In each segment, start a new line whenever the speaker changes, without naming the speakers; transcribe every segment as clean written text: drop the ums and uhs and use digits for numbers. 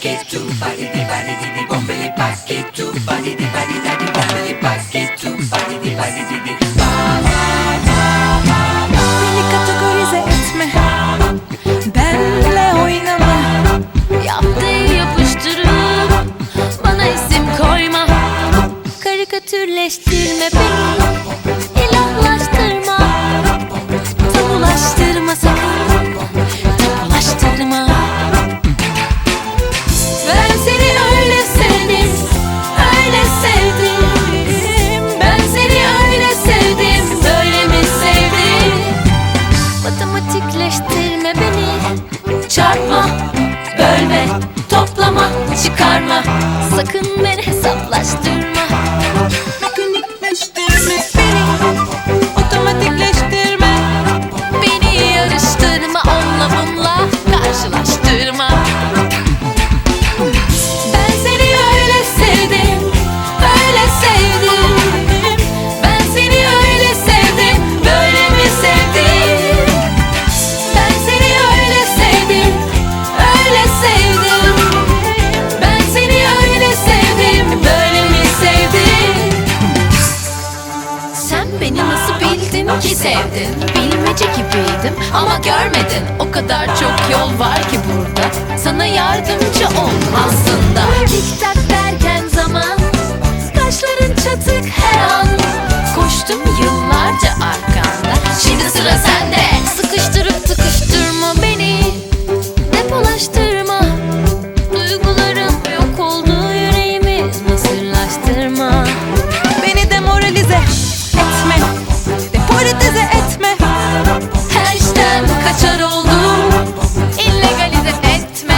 basket to body di bombili basket to body di bombili basket to body di
Beni kategorize etme, benle oynama,
Yaptığı yapıştırıp bana isim koyma. Karikatürleştirme beni, ilahlaştırma. Tabulaştırma sakın, tabulaştırma. Ben seni öyle sevdim, öyle sevdim. Ben seni öyle sevdim, böyle mi sevdim? Matematikleştirme beni, çarpma, bölme, toplama, çıkarma. Sakın beni hesaplaştırma.
mekanikleştirme beni, otomatikleştirme.
Beni yarıştırma, onunla bununla karşılaştırma. Ben seni öyle sevdim, öyle sevdim. Ben seni öyle sevdim, böyle mi sevdim? Ben seni öyle sevdim, öyle sevdim. Ben seni öyle sevdim, böyle mi sevdim? Sen beni nasıl bildin ki sevdin? Bilmece gibiydim ama görmedin. O kadar çok yol var ki burada, sana yardımcı oldum aslında. Tik tak derken zaman, kaşların çatık her an. Koştum yıllarca arkanda, şimdi sıra sende. Sıkıştırıp tıkıştırma beni, depolaştırma. Duygularım yok oldu, yüreğimi mısırlaştırma.
Beni demoralize etme, depolitize etme.
Her işten kaçar oldum, illegalize etme.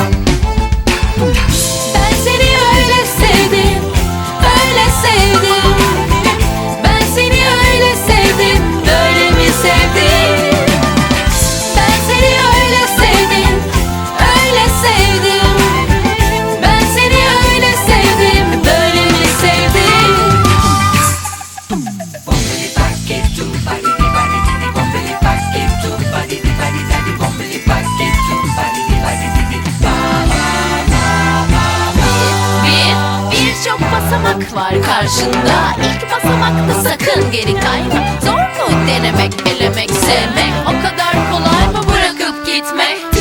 Ben seni öyle sevdim, öyle sevdim. Ben seni öyle sevdim, böyle mi sevdim? Ben seni öyle sevdim, öyle sevdim. Ben seni öyle sevdim, böyle mi sevdim?
bombili basket to body di bombili basket to body di bombili basket to body di
Birçok basamak var karşında. İlk basamakta sakın geri kayma. Zor mu denemek, elemek, sevmek? O kadar kolay mı bırakıp gitmek?